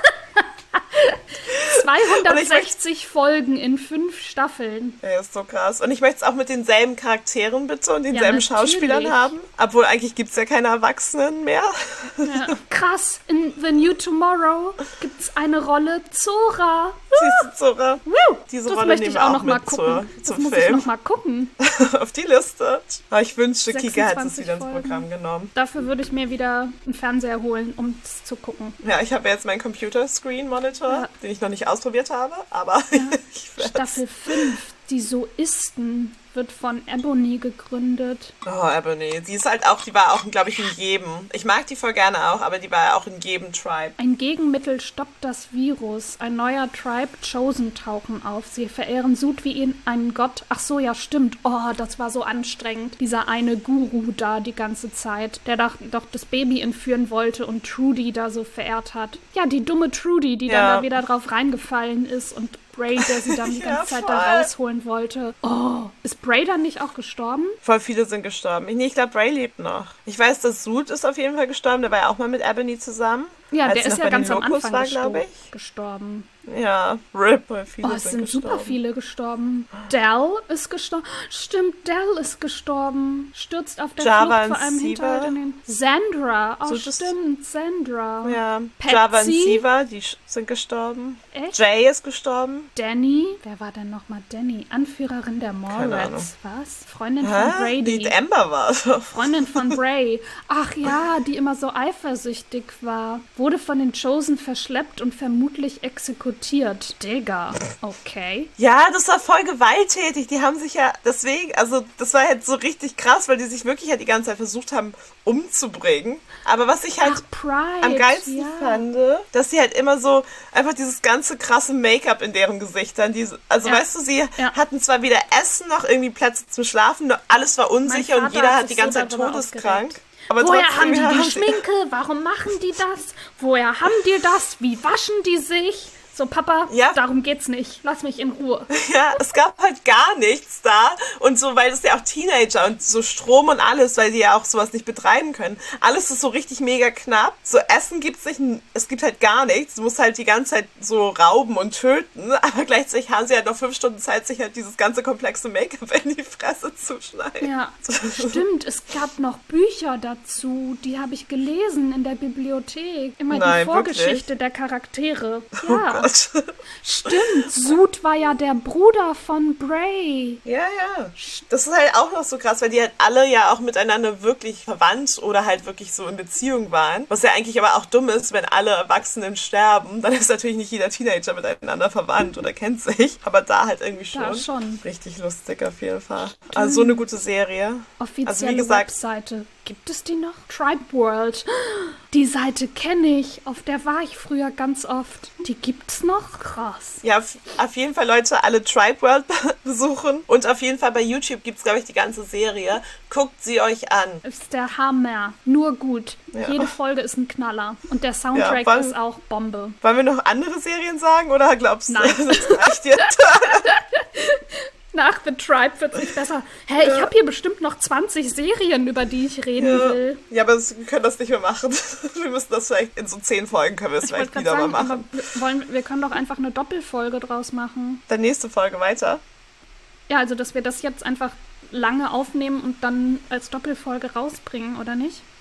zweihundertsechzig Folgen in fünf Staffeln. Ja, ist so krass. Und ich möchte es auch mit denselben Charakteren bitte und denselben natürlich. Schauspielern haben. Obwohl eigentlich gibt es ja keine Erwachsenen mehr. Ja. Krass, in The New Tomorrow gibt es eine Rolle Zora. Siehst du, Zora? Woo! Diese Das Rolle möchte nehmen ich wir auch auch noch mal mit gucken. zur, Das zum muss ich Film. noch mal gucken. Auf die Liste. Aber ich wünschte, Kika hätte es sechsundzwanzig wieder ins Folgen. Programm genommen. Dafür würde ich mir wieder einen Fernseher holen, um es zu gucken. Ja, ich habe jetzt meinen Computer-Screen-Monitor, Ja. den ich noch nicht ausprobiert habe, aber ich werde Staffel fünf, die Soisten, wird von Ebony gegründet. Oh, Ebony. Die ist halt auch, die war auch, glaube ich, in jedem. Ich mag die voll gerne auch, aber die war ja auch in jedem Tribe. Ein Gegenmittel stoppt das Virus. Ein neuer Tribe, Chosen, tauchen auf. Sie verehren Sud wie ihn einen Gott. Ach so, ja, stimmt. Oh, das war so anstrengend. Dieser eine Guru da die ganze Zeit, der doch, doch das Baby entführen wollte und Trudy da so verehrt hat. Ja, die dumme Trudy, die Ja. dann da wieder drauf reingefallen ist und Bray, der sie dann die Ja, ganze Zeit voll. da rausholen wollte. Oh, ist Bray dann nicht auch gestorben? Voll viele sind gestorben. Ich, nee, ich glaube, Bray lebt noch. Ich weiß, dass Sud ist auf jeden Fall gestorben. Der war ja auch mal mit Ebony zusammen. Ja, als der sie ist noch ja bei den ganz am Locos Anfang war, gesto- glaube ich. gestorben. Ja, RIP, weil viele Oh, es sind sind gestorben. super viele gestorben. Dell ist gestorben. Stimmt, Dell ist gestorben. Stürzt auf der Java Flucht vor und einem Siva. Hinterhalt in den... Sandra. Oh, So, das- stimmt, Sandra. Ja, Patsy. Java und Siva, die sch- sind gestorben. Echt? Jay ist gestorben. Danny. Wer war denn nochmal Danny? Anführerin der Keine Ahnung. Mallrats. Was? Freundin Hä? von Brady. Die Amber war es. Freundin von Bray. Ach ja, die immer so eifersüchtig war. Wurde von den Chosen verschleppt und vermutlich exekutiert. Digga. Okay. Ja, das war voll gewalttätig. Die haben sich ja deswegen, also das war halt so richtig krass, weil die sich wirklich halt die ganze Zeit versucht haben umzubringen. Aber was ich halt Ach, Pride. am geilsten ja. fand, dass sie halt immer so einfach dieses ganze krasse Make-up in deren Gesichtern, diese, also Ja. weißt du, sie Ja. hatten zwar weder Essen noch irgendwie Plätze zum Schlafen, nur alles war unsicher Mein und Vater jeder hat hat die sich ganze so Zeit darüber todeskrank. aufgeregt. Aber Woher trotzdem haben die haben die sie- Schminke? Warum machen die das? Woher haben die das? Wie waschen die sich? So, Papa, Ja. darum geht's nicht. Lass mich in Ruhe. Ja, es gab halt gar nichts da. Und so, weil es ja auch Teenager und so Strom und alles, weil die ja auch sowas nicht betreiben können. Alles ist so richtig mega knapp. So Essen gibt's nicht, es gibt halt gar nichts. Du musst halt die ganze Zeit so rauben und töten. Aber gleichzeitig haben sie halt noch fünf Stunden Zeit, sich halt dieses ganze komplexe Make-up in die Fresse zu schneiden. Ja, stimmt. Es gab noch Bücher dazu. Die habe ich gelesen in der Bibliothek. Immer Nein, die Vorgeschichte der Charaktere. Oh Ja, Gott. stimmt. Sud war ja der Bruder von Bray. Ja, ja. Das ist halt auch noch so krass, weil die halt alle ja auch miteinander wirklich verwandt oder halt wirklich so in Beziehung waren. Was ja eigentlich aber auch dumm ist, wenn alle Erwachsenen sterben, dann ist natürlich nicht jeder Teenager miteinander verwandt oder kennt sich. Aber da halt irgendwie schon. Da schon. Richtig lustig auf jeden Fall. Also so eine gute Serie. Offizielle Also wie gesagt- Webseite. Gibt es die noch? Tribe World. Die Seite kenne ich. Auf der war ich früher ganz oft. Die gibt's noch? Krass. Ja, auf, auf jeden Fall, Leute, alle Tribe World besuchen. Und auf jeden Fall bei YouTube gibt es, glaube ich, die ganze Serie. Guckt sie euch an. Ist der Hammer. Nur gut. Ja. Jede Folge ist ein Knaller. Und der Soundtrack Ja, weil- ist auch Bombe. Wollen wir noch andere Serien sagen oder glaubst du, Nein. das reicht jetzt? Nach The Tribe wird es nicht besser. Hä, ich habe hier bestimmt noch zwanzig Serien, über die ich reden will. Ja, aber das, wir können das nicht mehr machen. Wir müssen das vielleicht in so zehn Folgen können wir es Ich wollte vielleicht gerade wieder sagen, mal machen. aber wir, wollen, wir können doch einfach eine Doppelfolge draus machen. Dann nächste Folge weiter. Ja, also dass wir das jetzt einfach lange aufnehmen und dann als Doppelfolge rausbringen, oder nicht?